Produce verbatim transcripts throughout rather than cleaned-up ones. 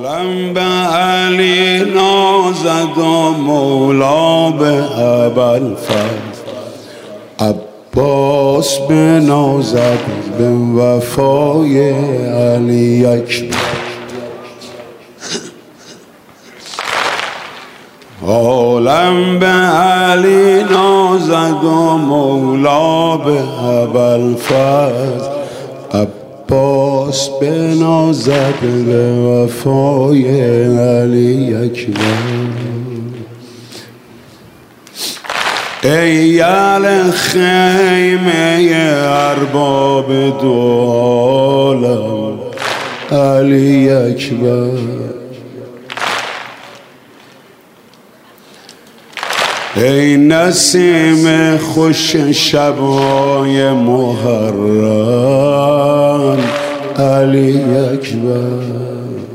عالم به علی نازد و مولا به ابوالفضل، عباس به نازد به وفای علی اکبر. عالم به علی نازد و مولا به ابوالفضل، عباس به نازد به وفای علی اکبر. ای اهل خیمه ارباب دو عالم، علی اکبر. ای نسیم خوش شبای محرم، علی اکبر.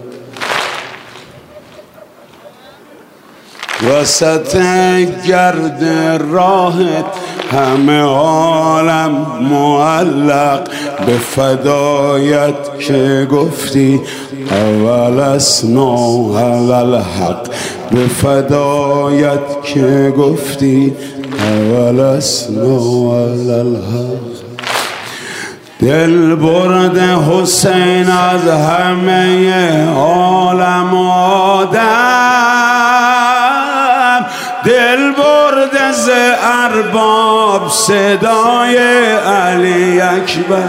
وسط گرد راهت همه عالم معلق به فدایت که گفتی اول اسنا علی الحق، به فدایت که گفتی اول اسنا علی الحق. دل برد حسین از همه عالم آدم، دل برد ز ارباب صدای علی اکبر.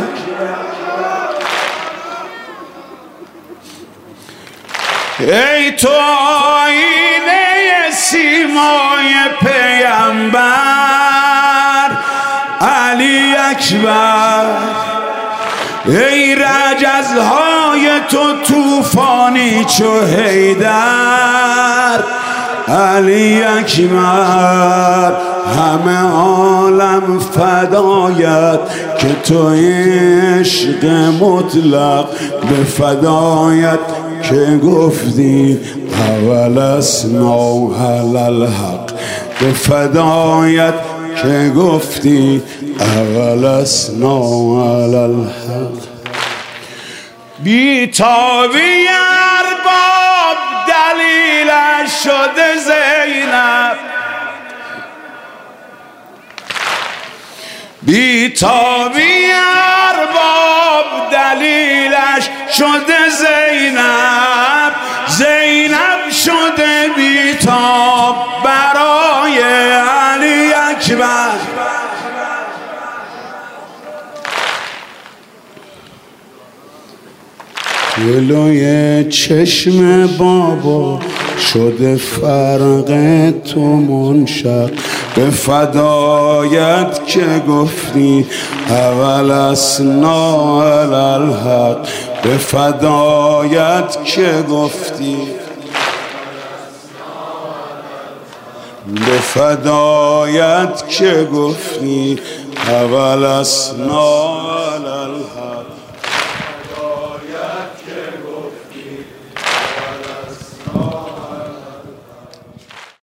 ای تو آینه سیمای پیامبر، علی اکبر. ای رجزهای تو طوفانی چو حیدر، علی اکبر. همه عالم فدایت که تو عشق مطلق، به فدایت که گفتی اول اسنا علی الحق، به فدایت که گفتی اول اسنا علی الحق. بیتابی ارباب دلیلش شده زینب، بیتابی ارباب دلیلش شده زینب، زینب شده بیتاب برای علی اکبر. جلوی چشم بابا شده فرق تو منشق، به فدایت که گفتی اول اسنا علی الحق، به فدایت که گفتی به فدایت که گفتی اول اسنا علی الحق.